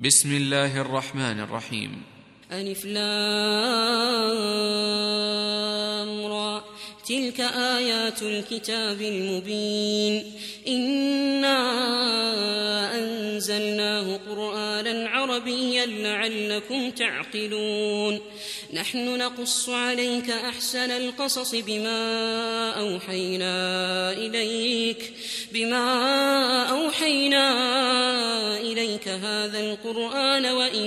بسم الله الرحمن الرحيم. ألف لام را تلك آيات الكتاب المبين إنا أنزلناه قرآنا عربيا لعلكم تعقلون نحن نقص عليك أحسن القصص بما أوحينا إليك هذا القرآن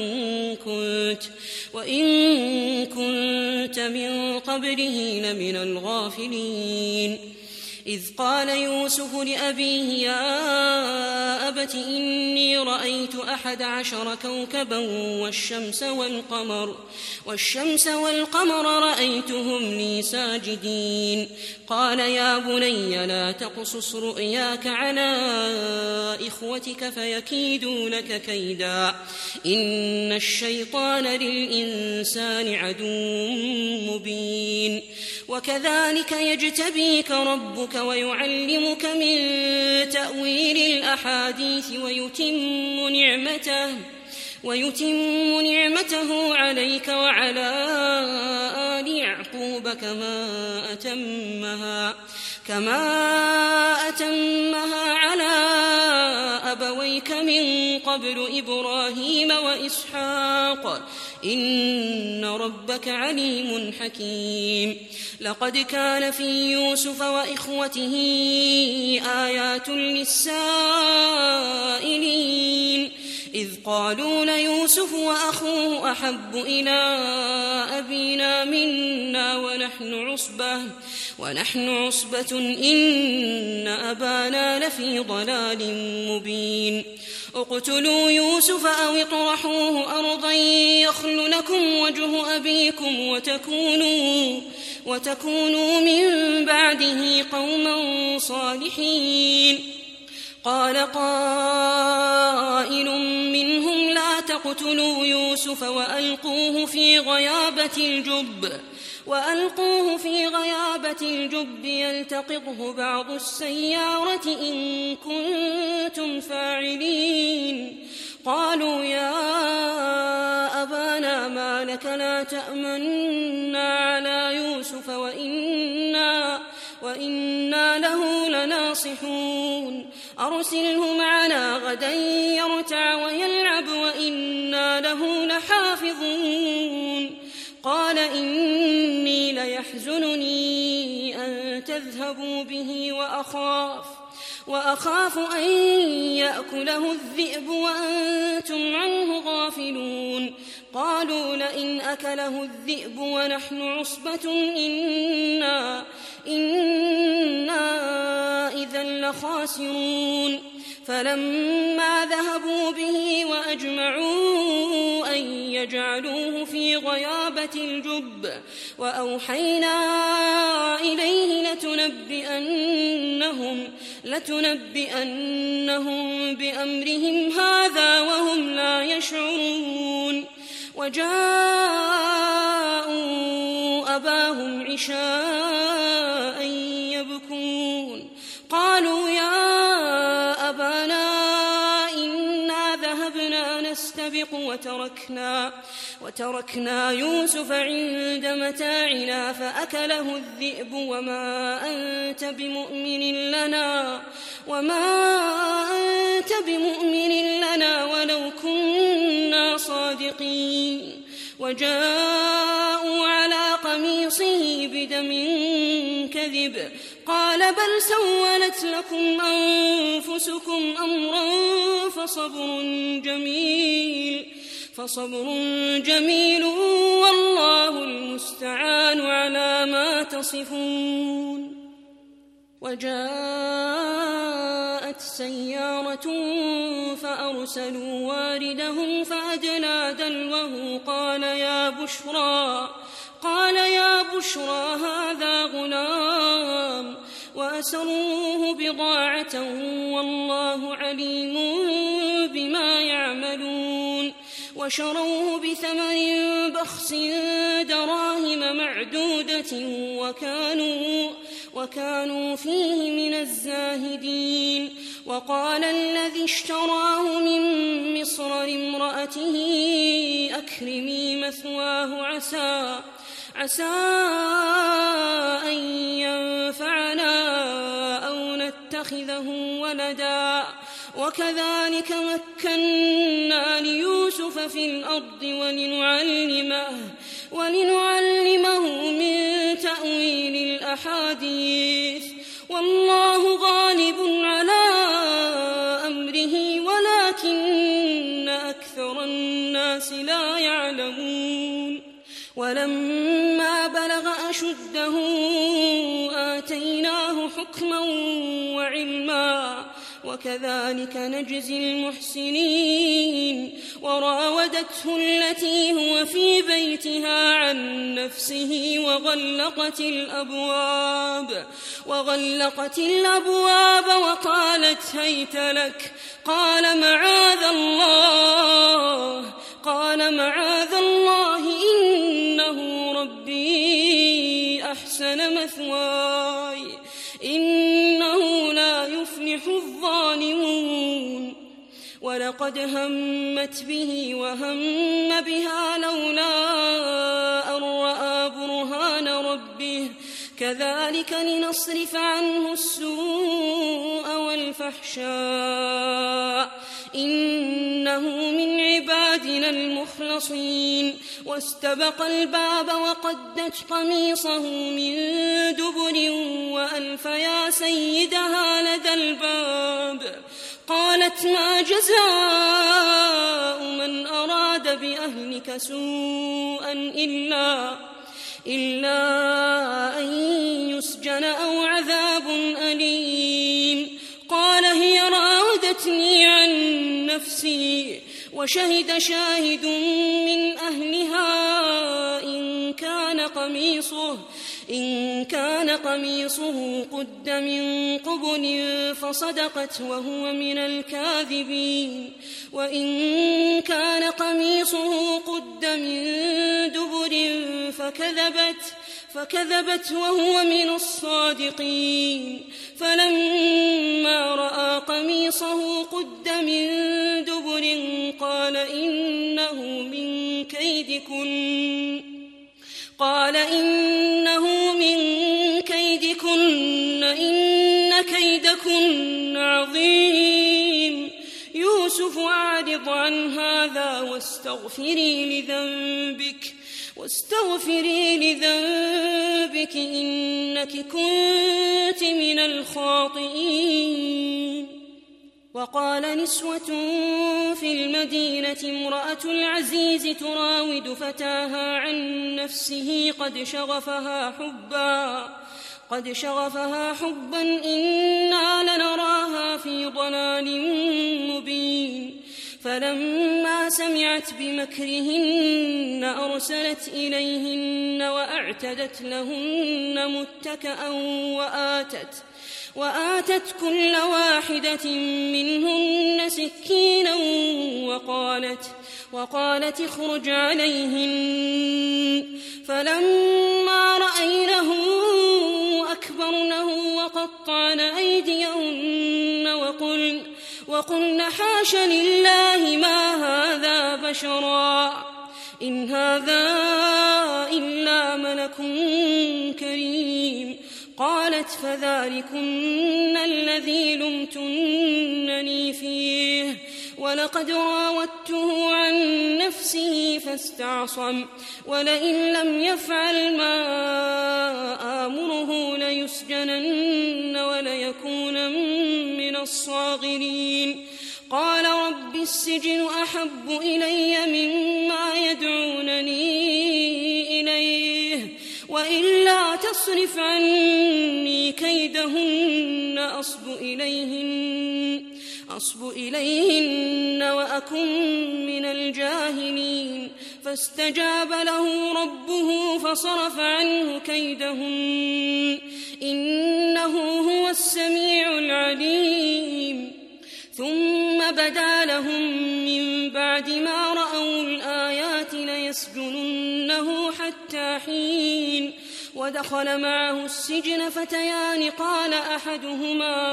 وإن كنت من قبله لمن الغافلين إذ قال يوسف لأبيه يا أبت إني رأيت 11 كوكبا والشمس والقمر رأيتهم لي ساجدين قال يا بني لا تقصص رؤياك على إخوتك فيكيدوا لك كيدا إن الشيطان للإنسان عدو مبين وكذلك يجتبيك ربك ويعلمك من تأويل الأحاديث ويتم نعمته عليك وعلى آل يعقوب كما أتمها على أبويك من قبل إبراهيم وإسحاق إن ربك عليم حكيم لقد كان في يوسف وإخوته آيات للسائلين إذ قالوا ليوسف وأخوه أحب إلى أبينا منا ونحن عصبة إن أبانا لفي ضلال مبين اقتلوا يوسف أو اطرحوه أرضا يخل لكم وجه أبيكم وتكونوا من بعده قوما صالحين قال قائل منهم لا تقتلوا يوسف وألقوه في غيابة الجب يلتقطه بعض السيارة إن كنتم فاعلين قالوا يا أبانا ما لك لا تأمنا على يوسف وإنا له لناصحون أرسله معنا غدا يرتع ويلعب وإنا له لحافظون قال إني ليحزنني أن تذهبوا به وأخاف أن يأكله الذئب وأنتم عنه غافلون قالوا لئن أكله الذئب ونحن عصبة إنا إذا لخاسرون فلما ذهبوا به وأجمعوا أن يجعلوه في غيابة الجب وأوحينا إليه لتنبئنهم بأمرهم هذا وهم لا يشعرون وجاءوا أباهم عشاء يبكون قالوا يا أبانا إنا ذهبنا نستبق وتركنا يوسف عند متاعنا فأكله الذئب وما أنت بمؤمن لنا ولو كنا صادقين وجاءوا على قميصه بدم كذب قال بل سولت لكم أنفسكم أمرا فصبر جميل والله المستعان على ما تصفون وجاءت سيارة فأرسلوا واردهم فأدلى دلوه قال يا بشرى هذا غلام وأسروه بضاعة والله عليم بما يعملون وشروه بثمن بخس دراهم معدودة وكانوا فيه من الزاهدين وقال الذي اشتراه من مصر لامرأته امرأته أكرمي مثواه عسى أن ينفعنا أو نتخذه ولدا وكذلك مكنا ليوسف في الأرض ولنعلمه من تأويل الأحاديث والله غالب على أمره ولكن أكثر الناس لا يعلمون ولما بلغ أشده آتيناه حكما وعلما وكذلك نجزي المحسنين وراودته التي هو في بيتها عن نفسه وغلقت الأبواب وقالت هيت لك قال معاذ الله إنه ربي أحسن مثواي إنه لا يفلح الظالمون ولقد همت به وهم بها لولا أن رأى برهان ربه كذلك لنصرف عنه السوء والفحشاء إنه من عبادنا المخلصين واستبق الباب وقدت قميصه من دبر وألف يا سيدها لدى الباب قالت ما جزاء من أراد بأهلك سوءا إلا أن يسجن أو عذاب أليم قال هي راودتني عن نفسي وشهد شاهد من أهلها إن كان قميصه قد من قبل فصدقت وهو من الكاذبين وإن كان قميصه قد من دبر فكذبت وهو من الصادقين فلما رأى قميصه قد من دبر قال إنه من كيدكن إن كيدكن عظيم يوسف أعرض عن هذا واستغفري لذنبك إنك كنت من الخاطئين وقال نسوة في المدينة امرأة العزيز تراود فتاها عن نفسه قد شغفها حبا إنا لنراها في ضلال مبين فلما سمعت بمكرهن أرسلت إليهن وأعتدت لهن متكأ وآتت كل واحدة منهن سكينا وقالت اخرج عليهن فلما رأينه أكبرنه وقطعن أيديهن وقلن حاش لله ما هذا بشرا إن هذا إلا ملك كريم قالت فذلكن الذي لمتنني فيه ولقد راودته عن نفسه فاستعصم ولئن لم يفعل ما آمره ليسجنن وليكون من الصاغرين قال رب السجن أحب إلي مما يدعونني إليه وإلا تصرف عني كيدهن أصب إليهن وأكن من الجاهلين فاستجاب له ربه فصرف عنه كيدهن إنه هو السميع العليم ثم بدا لهم من بعد ما رأوا الآيات ليسجننه حتى حين ودخل معه السجن فتيان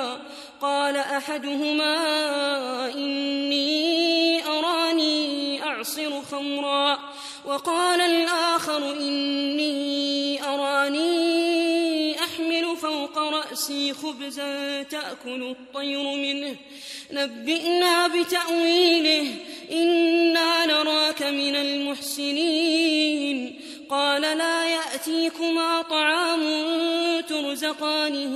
قال أحدهما إني أراني يعصر خمرا وقال الآخر إني أراني أحمل فوق رأسي خبزا تأكل الطير منه نبئنا بتأويله إنا نراك من المحسنين قال لا يأتيكما طعام ترزقانه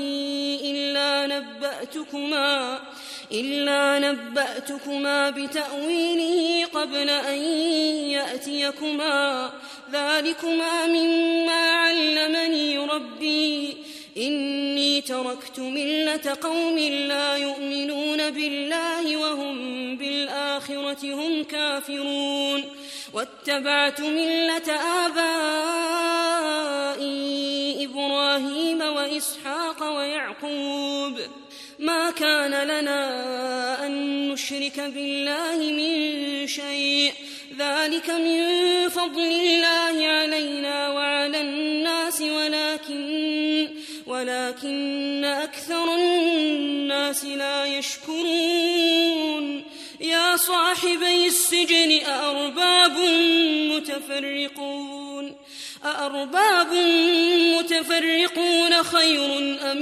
إلا نبأتكما بتأويله قبل أن يأتيكما ذلكما مما علمني ربي إني تركت ملة قوم لا يؤمنون بالله وهم بالآخرة هم كافرون واتبعت ملة آبائي إبراهيم وإسحاق ويعقوب ما كان لنا أن نشرك بالله من شيء ذلك من فضل الله علينا وعلى الناس ولكن أكثر الناس لا يشكرون يا صاحبي السجن أأرباب متفرقون خير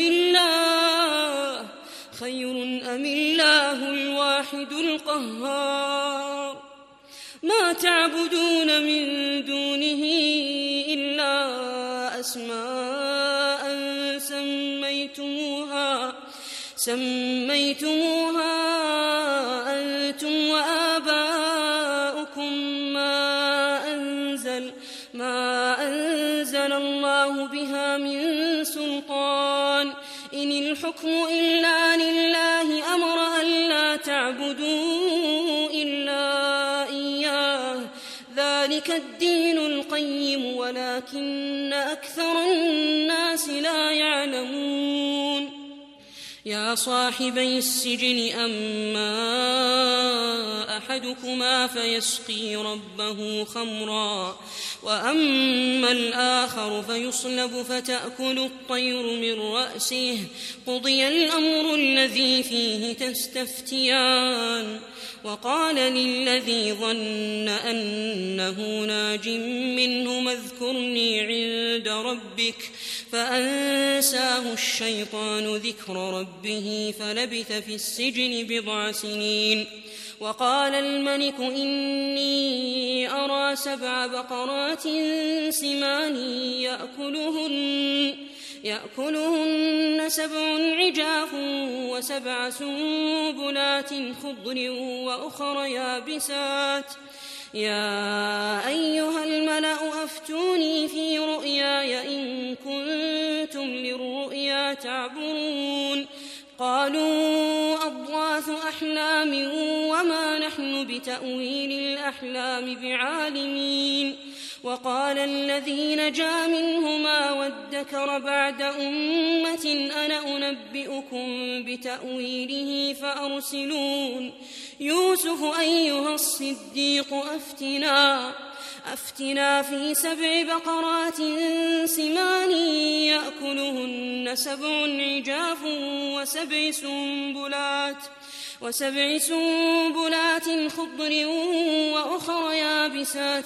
أم الله الواحد القهار ما تعبدون من دونه إلا أسماء سميتموها أنتم وآباؤكم ما أنزل الله بها من سلطان إن الحكم إلا لله أمر ألا تعبدوا إلا إياه ذلك الدين القيم ولكن أكثر الناس لا يعلمون يا صاحبي السجن أما أحدكما فيسقي ربه خمرا وأما الآخر فيصلب فتأكل الطير من رأسه قضي الأمر الذي فيه تستفتيان وقال للذي ظن أنه ناج منه اذكرني عند ربك فأنساه الشيطان ذكر ربه فلبث في السجن 10 سنين وقال الملك إني أرى 7 بقرات سمان يأكلهن 7 عجاف و7 سنبلات خضر وأخر يابسات يا أيها الملأ أفتوني في رؤياي إن كنتم للرؤيا تعبرون قالوا أضغاث أحلام وما نحن بتأويل الأحلام بعالمين وقال الذي نجا منهما وادكر بعد أمة أنا أنبئكم بتأويله فأرسلون يوسف أيها الصديق أفتنا في 7 بقرات سمان يأكلهن 7 عجاف و7 سنبلات خضر وأخر يابسات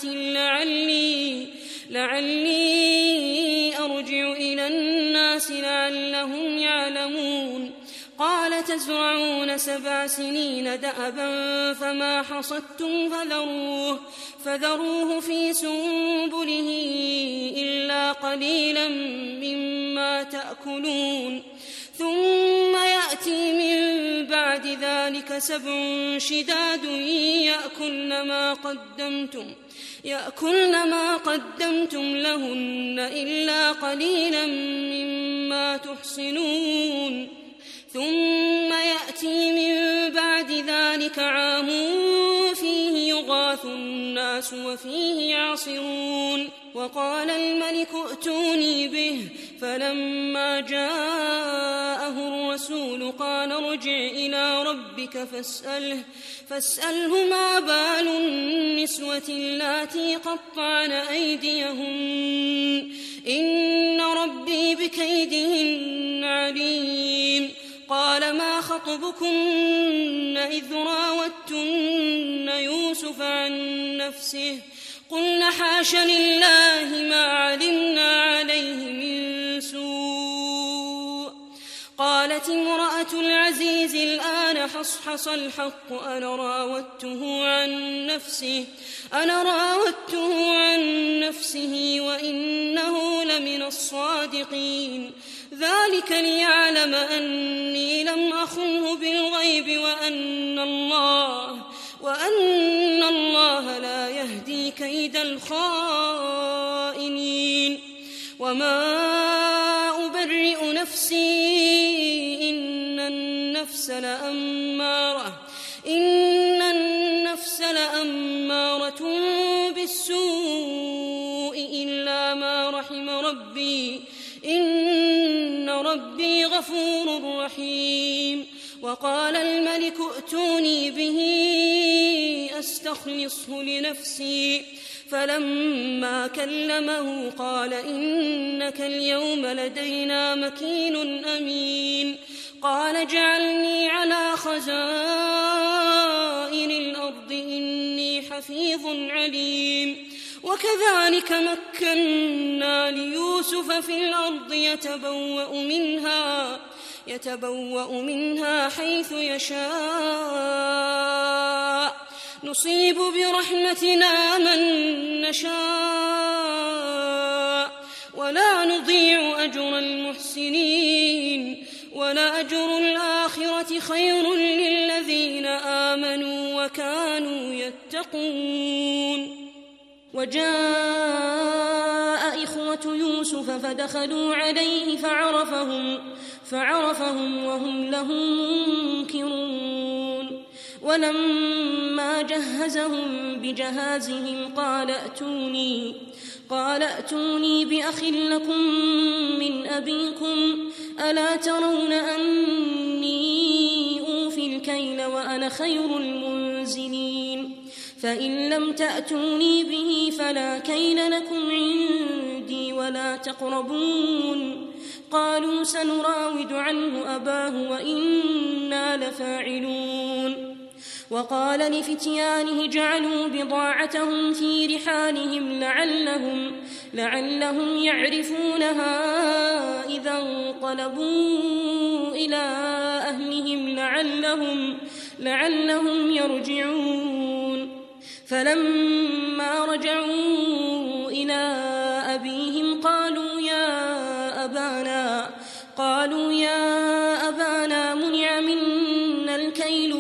لعلي أرجع إلى الناس لعلهم يعلمون قال تزرعون 7 سنين دأبا فما حصدتم فذروه في سنبله إلا قليلا مما تأكلون ثم يأتي من بعد ذلك 7 شداد يأكلن ما قدمتم لهن إلا قليلا مما تحصنون ثم يأتي من بعد ذلك عام فيه يغاث الناس وفيه يعصرون وقال الملك ائتوني به فلما جاءه الرسول قال ارجع إلى ربك فاسأله ما بال النسوة اللاتي قطعن أيديهن إن ربي بكيدهن عليم قال قال ما خطبكن إذ راوتن يوسف عن نفسه قلنا حاش لله ما علمنا عليه من سوء. قالت امرأة العزيز الآن حصحص الحق أنا راودته عن نفسه وإنه لمن الصادقين. ذلك ليعلم أني لم أخنه بالغيب وأن الله لا يهدي كيد الخائنين. وما أبرئ نفسي إن النفس لأمارة بالسوء إلا ما رحم ربي إن ربي غفور رحيم. وقال الملك ائتوني به أستخلصه لنفسي فلما كلمه قال إنك اليوم لدينا مكين أمين. قال جعلني على خزائن الأرض إني حفيظ عليم. وكذلك مكنا ليوسف في الأرض يتبوأ منها حيث يشاء نصيب برحمتنا من نشاء ولا نضيع أجر المحسنين ولأجر الآخرة خير للذين آمنوا وكانوا يتقون. وجاء إخوة يوسف فدخلوا عليه فعرفهم وهم له منكرون. ولما جهزهم بجهازهم قال ائتوني بأخ لكم من أبيكم ألا ترون أني أوفي الكيل وأنا خير المنزلين فإن لم تأتوني به فلا كيل لكم عندي ولا تقربون. قالوا سنراود عنه أباه وإنا لفاعلون. وقال لفتيانه جعلوا بضاعتهم في رحالهم لعلهم يعرفونها إذا انقلبوا إلى أهلهم لعلهم يرجعون. فلما رجعوا إلى أبيهم قالوا يا أبانا منع منا الكيل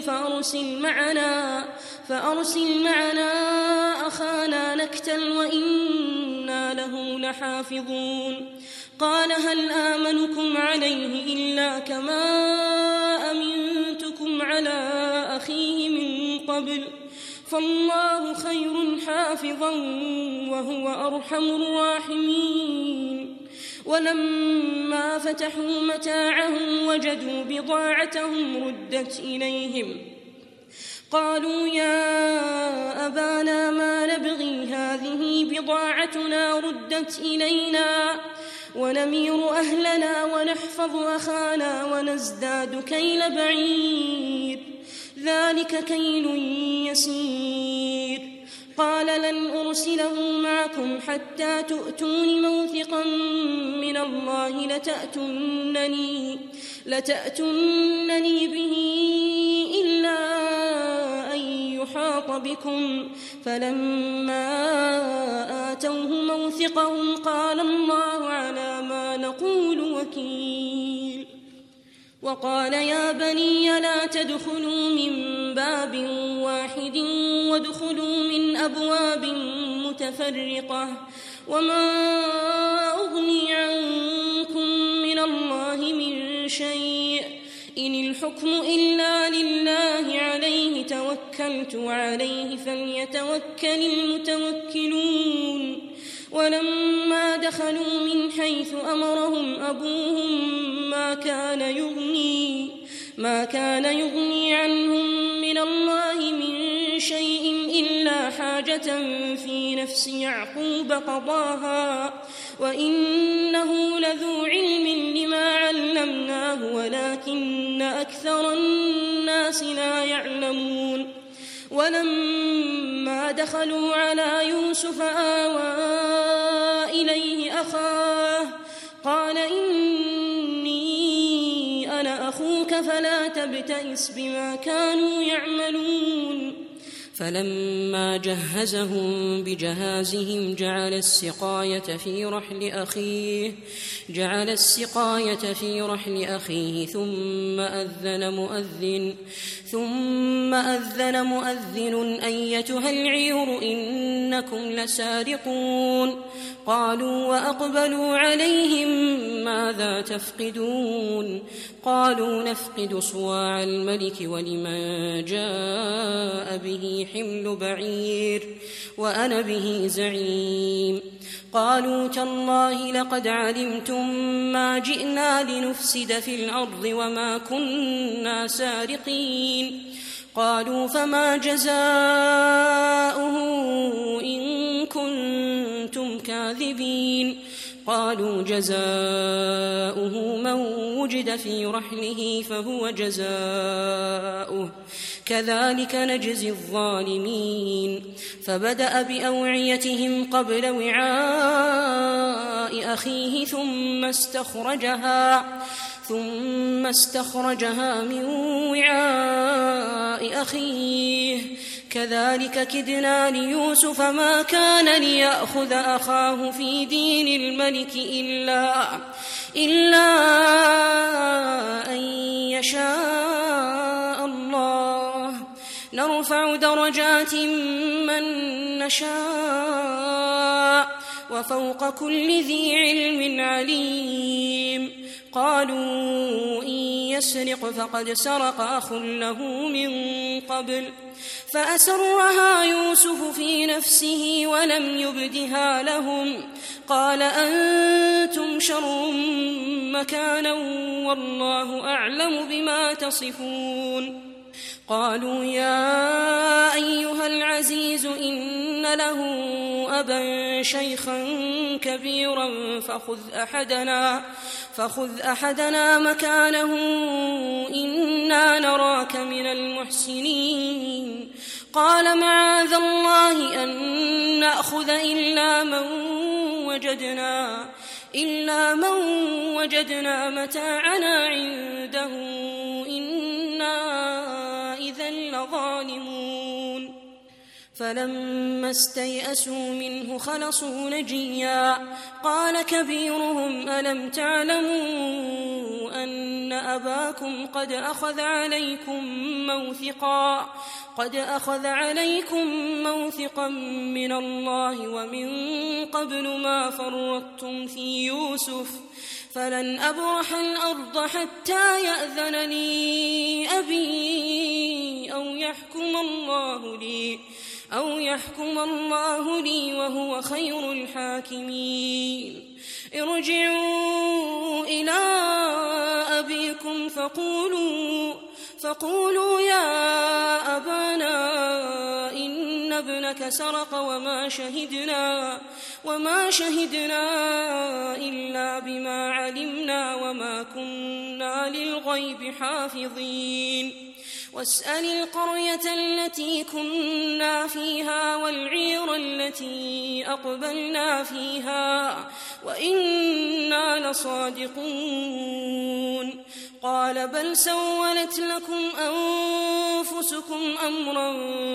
فأرسل معنا أخانا نكتل وإنا له لحافظون. قال هل آمنكم عليه إلا كما أمنتكم على أخيه من قبل فالله خير حافظا وهو أرحم الراحمين. ولما فتحوا متاعهم وجدوا بضاعتهم ردت إليهم قالوا يا أبانا ما نبغي هذه بضاعتنا ردت إلينا ونمير أهلنا ونحفظ أخانا ونزداد كيل بعير ذلك كيل يسير. قال لن أرسله معكم حتى تؤتون موثقا من الله لتأتونني به إلا أن يحاط بكم. فلما آتوه موثقهم قال الله على ما نقول وكيل. وقال يا بني لا تدخلوا من باب واحد وادخلوا من أبواب متفرقة وما أغني عنكم من الله من شيء إن الحكم إلا لله عليه توكلت وعليه فليتوكل المتوكلون. ولما دخلوا من حيث أمرهم أبوهم ما كان يغني عنهم من الله من شيء إلا حاجة في نفس يعقوب قضاها وإنه لذو علم لما علمناه ولكن أكثر الناس لا يعلمون ولما دخلوا على يوسف آوى إليه أخاه قال إني أنا أخوك فلا تبتئس بما كانوا يعملون فلما جهزهم بجهازهم جعل السقاية في رحل أخيه ثم أذن مؤذن أيتها العير إنكم لسارقون قالوا وأقبلوا عليهم ماذا تفقدون قالوا نفقد صواع الملك ولمن جاء به حمل بعير وأنا به زعيم قالوا تالله لقد علمتم ما جئنا لنفسد في الأرض وما كنا سارقين قالوا فما جزاؤه إن كنتم كاذبين قالوا جزاؤه من وجد في رحله فهو جزاؤه كذلك نجزي الظالمين فبدأ بأوعيتهم قبل وعاء أخيه ثم استخرجها من وعاء أخيه كذلك كدنا ليوسف ما كان ليأخذ أخاه في دين الملك إلا أن يشاء الله نرفع درجات من نشاء وفوق كل ذي علم عليم قالوا إن يسرق فقد سرق أخ له من قبل فأسرها يوسف في نفسه ولم يبدها لهم قال أنتم شر مكانا والله أعلم بما تصفون قالوا يا أيها العزيز إن له أبا شيخا كبيرا فخذ أحدنا مكانه إنا نراك من المحسنين قال معاذ الله أن نأخذ إلا من وجدنا متاعنا عنده إنا إذا لظالمون فلما استيئسوا منه خلصوا نجيا قال كبيرهم ألم تعلموا أن أباكم قد أخذ عليكم موثقا من الله ومن قبل ما فرطتم في يوسف فلن أبرح الأرض حتى يأذن لي أبي أو يحكم الله لي وهو خير الحاكمين ارجعوا إلى أبيكم فقولوا يا أبانا إن ابنك سرق وما شهدنا إلا بما علمنا وما كنا للغيب حافظين واسأل القرية التي كنا فيها والعير التي أقبلنا فيها وإنا لصادقون قال بل سولت لكم أنفسكم أمرا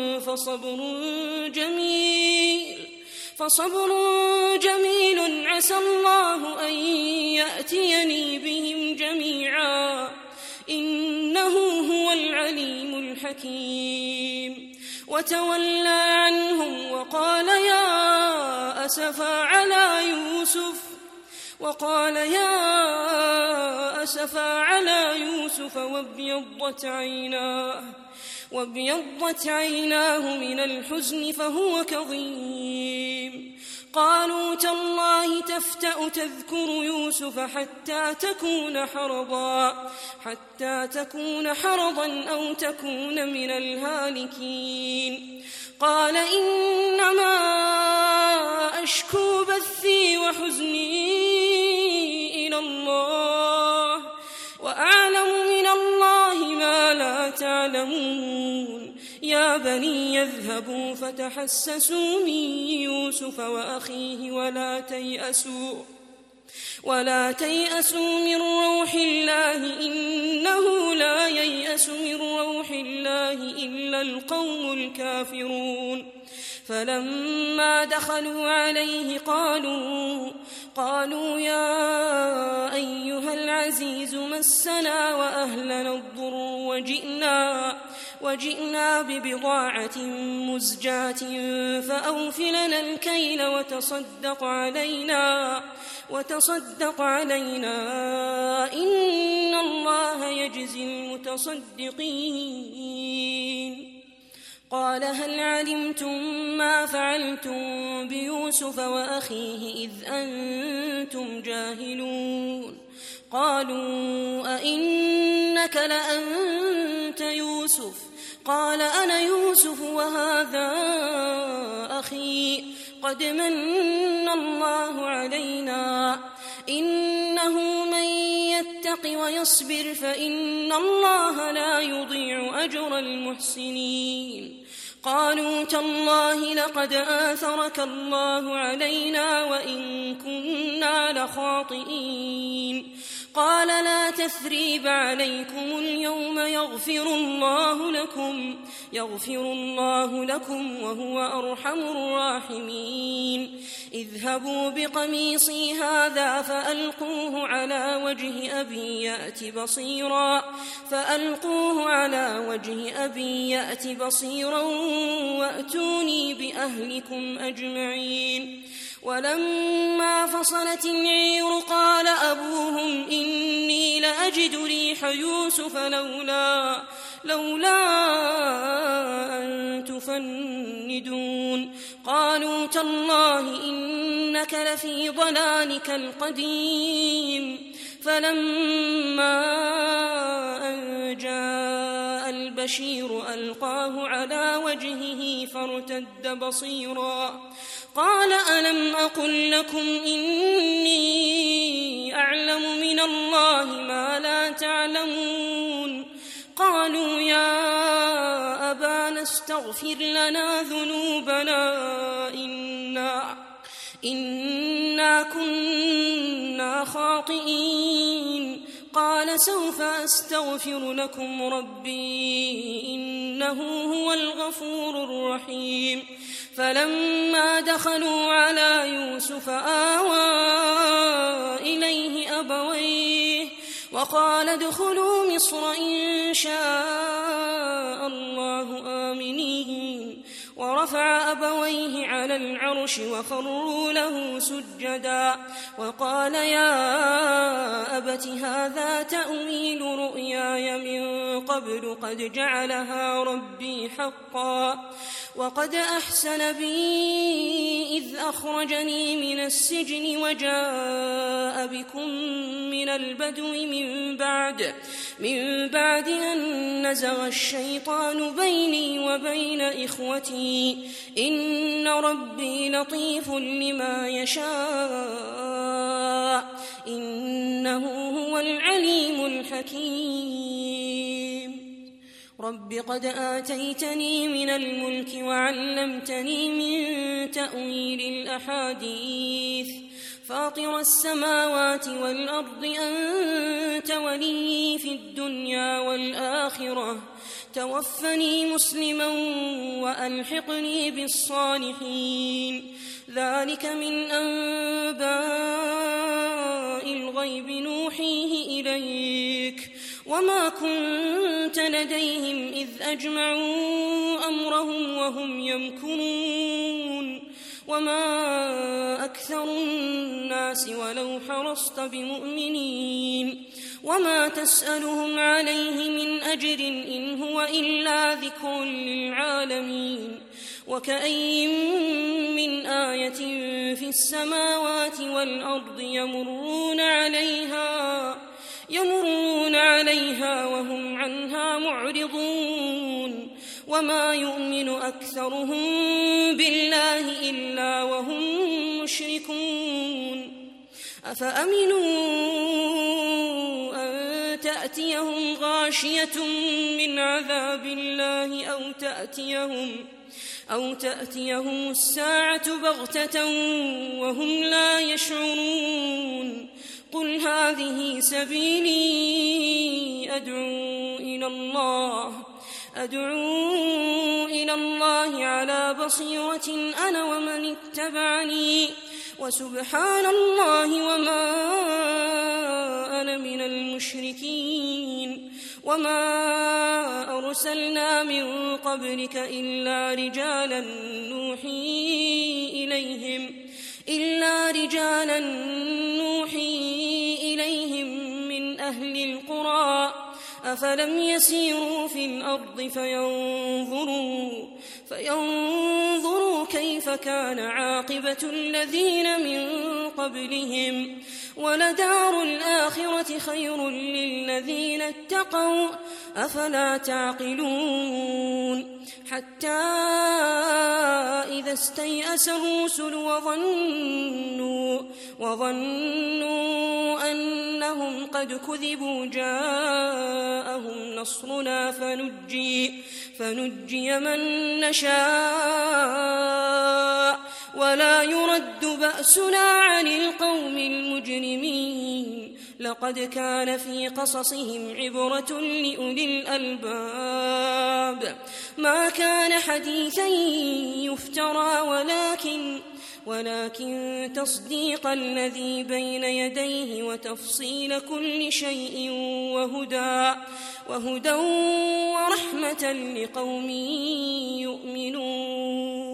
فصبر جميل عسى الله أن يأتيني بهم جميعا إنه هو العليم الحكيم وتولى عنهم وقال يا أسفا على يوسف وابيضت عيناه من الحزن فهو كظيم قالوا تالله تفتأ تذكر يوسف حتى تكون حرضا أو تكون من الهالكين قال إن وأشكو بثي وحزني إلى الله، وأعلم من الله ما لا تعلمون. يا بني يذهبوا فتحسسوا من يوسف وأخيه ولا تيأسوا من روح الله، إنه لا ييأس من روح الله إلا القوم الكافرون. فلما دخلوا عليه قالوا يا أيها العزيز مسنا وأهلنا الضر وجئنا ببضاعة مزجاة فأوف لنا الكيل وتصدق علينا إن الله يجزي المتصدقين. قال هل علمتم ما فعلتم بيوسف وأخيه إذ أنتم جاهلون؟ قالوا أئنك لأنت يوسف؟ قال أنا يوسف وهذا أخي، قد من الله علينا، إنه من يتق ويصبر فإن الله لا يضيع أجر المحسنين. قالوا تالله لقد آثرك الله علينا وإن كنا لخاطئين. قال لا تثريب عليكم اليوم يغفر الله لكم وهو أرحم الراحمين. اذهبوا بقميصي هذا فألقوه على وجه أبي يأت بصيرا وأتوني بأهلكم أجمعين. ولما فصلت العير قال أبوهم إني لأجد ريح يوسف لولا أن تفندون. قالوا تالله إنك لفي ضلالك القديم. فلما أن جاء البشير ألقاه على وجهه فارتد بصيرا. قال ألم أقل لكم إني أعلم من الله ما لا تعلمون؟ قالوا يا أبانا استغفر لنا ذنوبنا إنا كنا خاطئين. قال سوف أستغفر لكم ربي إنه هو الغفور الرحيم. فلما دخلوا على يوسف آوى إليه أبويه وقال ادخلوا مصر إن شاء الله آمنين. ورفع أبويه على العرش وخروا له سجدا وقال يا أبت هذا تأويل رؤياي من قبل قد جعلها ربي حقا وقد أحسن بي إذ أخرجني من السجن وجاء بكم من البدو من بعد أن نزغ الشيطان بيني وبين إخوتي إن ربي لطيف لما يشاء إنه هو العليم الحكيم. رب قد آتيتني من الملك وعلمتني من تأويل الأحاديث فاطر السماوات والأرض أنت ولي في الدنيا والآخرة توفني مسلما وألحقني بالصالحين. ذلك من أنباء الغيب نوحيه إليك وما كنت لديهم إذ أجمعوا أمرهم وهم يمكرون. وما أكثر الناس ولو حرصت بمؤمنين وما تسألهم عليه من أجر إن هو إلا ذكر للعالمين. وكأي من آية في السماوات والأرض يمرون عليها وهم عنها معرضون. وما يؤمن أكثرهم بالله إلا وهم المشركون أفأمنوا أن تأتيهم غاشية من عذاب الله أو تأتيهم الساعة بغتة وهم لا يشعرون قل هذه سبيلي أدعو إلى الله على بصيرة أنا ومن اتبعني وسبحان الله وما أنا من المشركين وما أرسلنا من قبلك إلا رجالا نوحي إليهم من أهل القرى أفلم يسيروا في الأرض فينظروا كيف كان عاقبة الذين من قبلهم ولدار الآخرة خير للذين اتقوا أفلا تعقلون حتى إذا استيأس الرسل وظنوا أنهم قد كذبوا جاءهم نصرنا فنجي من نشاء ولا يرد بأسنا عن القوم المجرمين لقد كان في قصصهم عبرة لأولي الألباب ما كان حديثا يفترى ولكن تصديق الذي بين يديه وتفصيل كل شيء وهدى ورحمة لقوم يؤمنون.